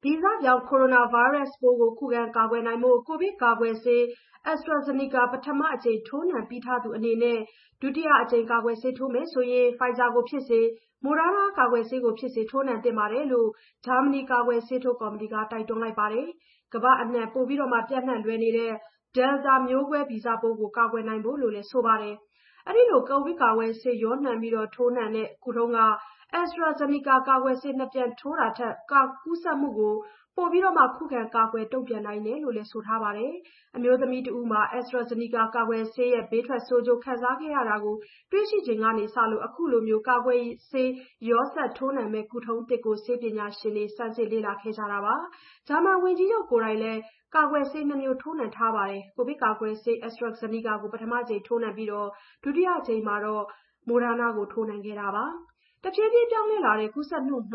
ဗီဇပြောင်းကိုရိုနာဗိုင်းရပ်စ်ပိုးကို ခုခံကာကွယ်နိုင်ဖို့ ကိုဗစ်ကာကွယ်ဆေး AstraZeneca ပထမအကြိမ်ထိုးနှံပြီးထားသူအနေနဲ့ ဒုတိယအကြိမ်ကာကွယ်ဆေးထိုးမယ်ဆိုရင် Pfizer ကိုဖြစ်စေ၊ Moderna ကာကွယ်ဆေးကိုဖြစ်စေ ထိုးနှံသင့်တယ်လို့ ဂျာမနီကာကွယ်ဆေးထိုးကော်မတီက တိုက်တွန်းလိုက်ပါတယ်။ ကမ္ဘာအနှံ့ ပိုပြီးပျံ့နှံ့လွယ်နေတဲ့ Delta မျိုးကွဲဗီဇပိုးကို ကာကွယ်နိုင်ဖို့လို့လည်းဆိုပါတယ်။ အဲဒီလို ကိုဗစ်ကာကွယ်ဆေးရောနှံပြီးထိုးနှံတဲ့ကုထုံးက AstraZeneca ကာကွယ်ဆေး 2 ပြန်ထိုးတာထက် ကူးစက်မှုကို ပိုပြီးခုခံကာကွယ်တုံ့ပြန်နိုင်တယ်လို့လည်းဆိုထားပါတယ်။ အမျိုးသမီးတဦးမှာ AstraZeneca ကာကွယ်ဆေးရဲ့ ဘေးထွက်ဆိုးကျိုးခံစားခဲ့ရတာကို တွေ့ရှိချိန်ကစလို့ အခုလို ကာကွယ်ဆေးရောစပ်ထိုးနှံမယ့် ကုထုံးသစ်ကို ဆေးပညာရှင်တွေ ဆန်းစစ်လေ့လာခဲ့ကြတာပါ။ ဂျာမန်ဝန်ကြီးချုပ်ကိုယ်တိုင်လည်း ကာကွယ်ဆေး 2 မျိုးထိုးနှံထားပါတယ်။ ကိုဗစ်ကာကွယ်ဆေး AstraZeneca ကို ပထမအကြိမ်ထိုးနှံပြီး ဒုတိယအကြိမ်မှာ Moderna ကိုထိုးနှံခဲ့တာပါ။ တဖြည်းဖြည်းပြောင်းလဲလာတဲ့ ကူးစက်နှုန်း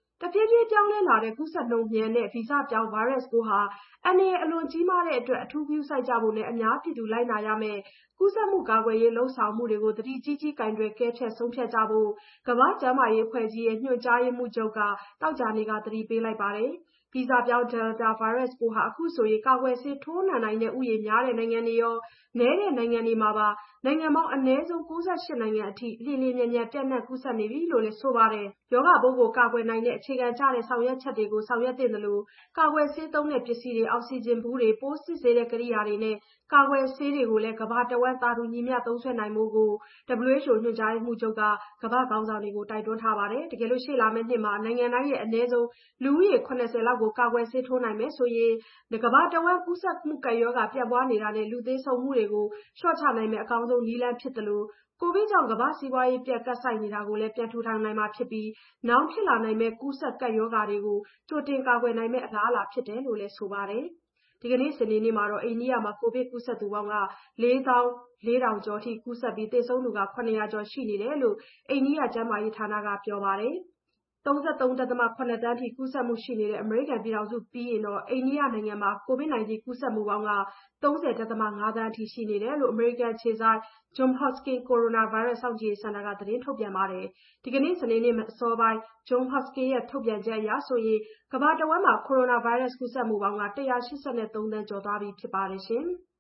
မြန်တဲ့ ဗီဇပြောင်းဗိုင်းရပ်စ်ပိုးဟာ အန္တရာယ်အလွန်ကြီးမားတဲ့အတွက် အထူးဂရုစိုက်ကြဖို့နဲ့ အများပြည်သူလိုက်နာရမယ့် ကူးစက်မှုကာကွယ်ရေးလုပ်ဆောင်မှုတွေကို သတိကြီးကြီး ကိုင်တွယ်ဆုံးဖြတ်ကြဖို့ ကမ္ဘာ့ကျန်းမာရေးအဖွဲ့ကြီးရဲ့ ညွှန်ကြားရေးမှူးချုပ် Tedros Adhanom Ghebreyesus သောကြာနေ့က သတိပေးလိုက်ပါတယ်။ ဗီဇပြောင်း Delta ဗိုင်းရပ်စ်ပိုးဟာ အခုဆိုရင် ကာကွယ်ဆေးထိုးနှံနိုင်တဲ့ဦးရေများတဲ့နိုင်ငံတွေရော နည်းတဲ့နိုင်ငံတွေမှာပါ နိုင်ငံပေါင်းအနည်းဆုံး ၉၈ နိုင်ငံအထိ လျင်လျင်မြန်မြန် ပျံ့နှံ့ကူးစက်နေပြီလို့လည်းဆိုပါတယ်။ ရောဂါပိုးကိုကာကွယ်နိုင်တဲ့ အခြေခံကျတဲ့ဆောင်ရွက်ချက်တွေကို ဆောင်ရွက်သင့်သလို ကာကွယ်ဆေးသုံးတဲ့ပစ္စည်းတွေ၊ အောက်စီဂျင်ဘူးတွေ၊ ပိုးစစ်ဆေးတဲ့ကိရိယာတွေနဲ့ ကာကွယ်ဆေးတွေကိုလည်း ကမ္ဘာတဝန်း သာတူညီမျှသုံးစွဲနိုင်ဖို့ WHO ညွှန်ကြားရေးမှူးချုပ်က ကမ္ဘာ့ခေါင်းဆောင်တွေကို တိုက်တွန်းထားပါတယ်။ တကယ်လို့ ရှေ့လာမယ့်နှစ်မှာ နိုင်ငံတိုင်းရဲ့ အနည်းဆုံး လူဦးရေ ၇၀ လောက်ကို ကာကွယ်ဆေးထိုးနိုင်မယ်ဆိုရင် ကမ္ဘာတဝန်း ကူးစက်မှုကပ်ရောဂါပြန့်ပွားနေတာနဲ့ လူသေဆုံးမှုတွေကို လျှော့ချနိုင်မယ့် အကောင်းဆုံးနည်းလမ်းဖြစ်သလို ကိုဗစ်ကြောင့် ကမ္ဘာ့စီးပွားရေးပျက်ကပ်ဆိုက်နေတာကိုလည်း ပြန်ထူထောင်နိုင်မှာဖြစ်ပြီး နောင်ဖြစ်လာနိုင်မယ့် ကူးစက်ကပ်ရောဂါတွေကို ကြိုတင်ကာကွယ်နိုင်မယ့် အလားအလာဖြစ်တယ်လို့လည်းဆိုပါတယ်။ ဒီကနေ့ စနေနေ့မှာ အိန္ဒိယမှာ ကိုဗစ်ကူးစက်သူပေါင်း ၄၄,၀၀၀ ကျော်ကူးစက်ပြီး သေဆုံးသူ ၇၀၀ ကျော်ရှိတယ်လို့ အိန္ဒိယကျန်းမာရေးဌာနကပြောပါတယ်။ ၃၃.၇ သန်းထိကူးစက်မှုရှိနေတဲ့ အမေရိကန်ပြည်ထောင်စုပြီးရင် အိန္ဒိယနိုင်ငံမှာ COVID-19 ကူးစက်မှုပေါင်း ၃၀.၅ သန်းအထိရှိနေတယ်လို့ အမေရိကန်အခြေစိုက် Johns Hopkins ကိုရိုနာဗိုင်းရပ်စ်စောင့်ကြည့်ရေးစင်တာက သတင်းထုတ်ပြန်ပါတယ်။ ဒီကနေ့ စနေနေ့အစောပိုင်း Johns Hopkins ရဲ့ထုတ်ပြန်ချက်အရ ကမ္ဘာတဝန်း ကိုရိုနာဗိုင်းရပ်စ်ကူးစက်မှုပေါင်း ၁၈၃ သန်းကျော်သွားပြီဖြစ်ပါတယ်။